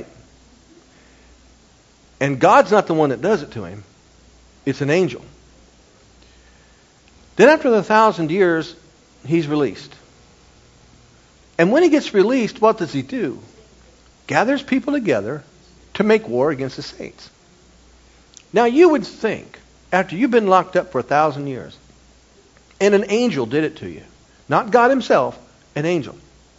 And God's not the one that does it to him. It's an angel. Then after the thousand years, he's released. And when he gets released, what does he do? Gathers people together to make war against the saints. Now you would think, after you've been locked up for a thousand years, and an angel did it to you, not God himself, an angel,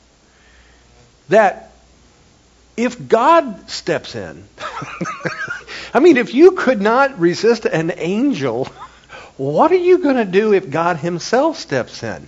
that if God steps in, I mean, if you could not resist an angel, what are you going to do if God himself steps in?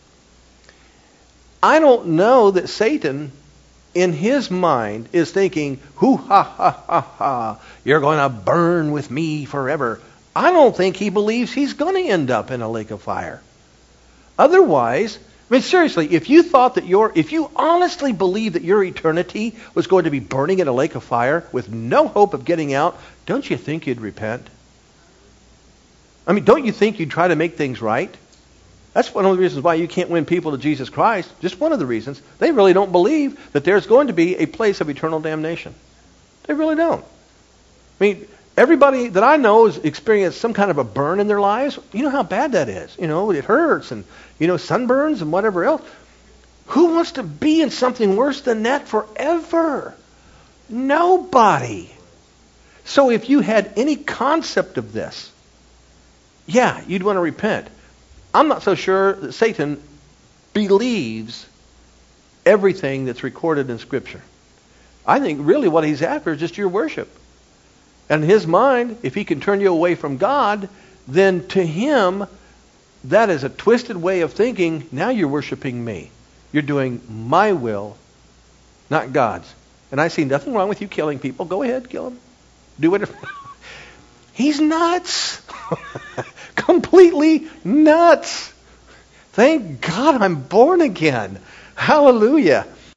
I don't know that Satan, in his mind, is thinking, hoo ha ha ha ha, you're going to burn with me forever. I don't think he believes he's going to end up in a lake of fire. Otherwise, I mean, seriously, if you thought that your, if you honestly believed that your eternity was going to be burning in a lake of fire with no hope of getting out, don't you think you'd repent? I mean, don't you think you'd try to make things right? That's one of the reasons why you can't win people to Jesus Christ. Just one of the reasons. They really don't believe that there's going to be a place of eternal damnation. They really don't. I mean, everybody that I know has experienced some kind of a burn in their lives. You know how bad that is. You know, it hurts, and, you know, sunburns and whatever else. Who wants to be in something worse than that forever? Nobody. So if you had any concept of this, yeah, you'd want to repent. I'm not so sure that Satan believes everything that's recorded in Scripture. I think really what he's after is just your worship. And in his mind, if he can turn you away from God, then to him, that is a twisted way of thinking. Now you're worshiping me. You're doing my will, not God's. And I see nothing wrong with you killing people. Go ahead, kill them. Do whatever. He's nuts. Completely nuts. Thank God I'm born again. Hallelujah.